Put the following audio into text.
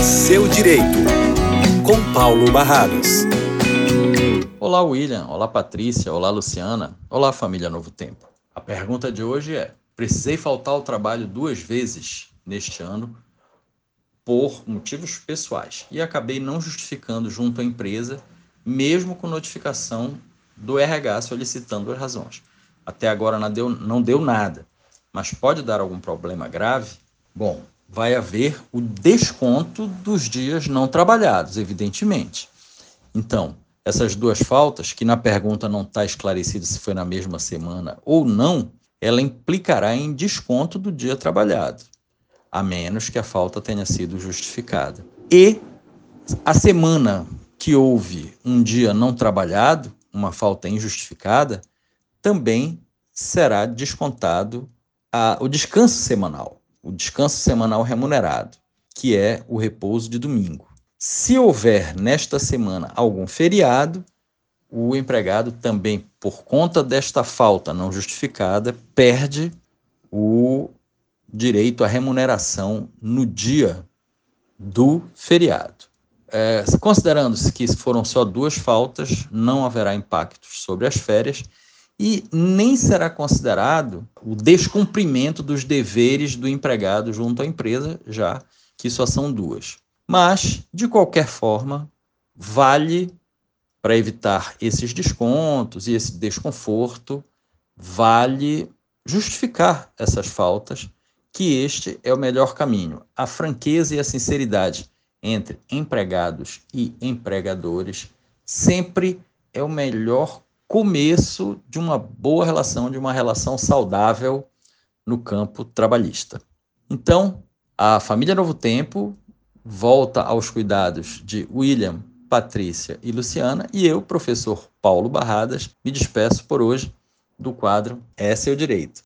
Seu Direito, com Paulo Barradas. Olá, William. Olá, Patrícia. Olá, Luciana. Olá, família Novo Tempo. A pergunta de hoje é: precisei faltar ao trabalho 2 vezes neste ano por motivos pessoais e acabei não justificando junto à empresa, mesmo com notificação do RH solicitando as razões. Até agora não deu nada, mas pode dar algum problema grave? Bom, vai haver o desconto dos dias não trabalhados, evidentemente. Então, essas 2 faltas, que na pergunta não está esclarecido se foi na mesma semana ou não, ela implicará em desconto do dia trabalhado, a menos que a falta tenha sido justificada. E a semana que houve um dia não trabalhado, uma falta injustificada, também será descontado o descanso semanal remunerado, que é o repouso de domingo. Se houver nesta semana algum feriado, o empregado também, por conta desta falta não justificada, perde o direito à remuneração no dia do feriado. Considerando-se que foram só 2 faltas, não haverá impactos sobre as férias e nem será considerado o descumprimento dos deveres do empregado junto à empresa, já que só são 2. Mas, de qualquer forma, vale, para evitar esses descontos e esse desconforto, vale justificar essas faltas, que este é o melhor caminho. A franqueza e a sinceridade entre empregados e empregadores sempre é o melhor começo de uma boa relação, de uma relação saudável no campo trabalhista. Então, a família Novo Tempo volta aos cuidados de William, Patrícia e Luciana, e eu, professor Paulo Barradas, me despeço por hoje do quadro É Seu Direito.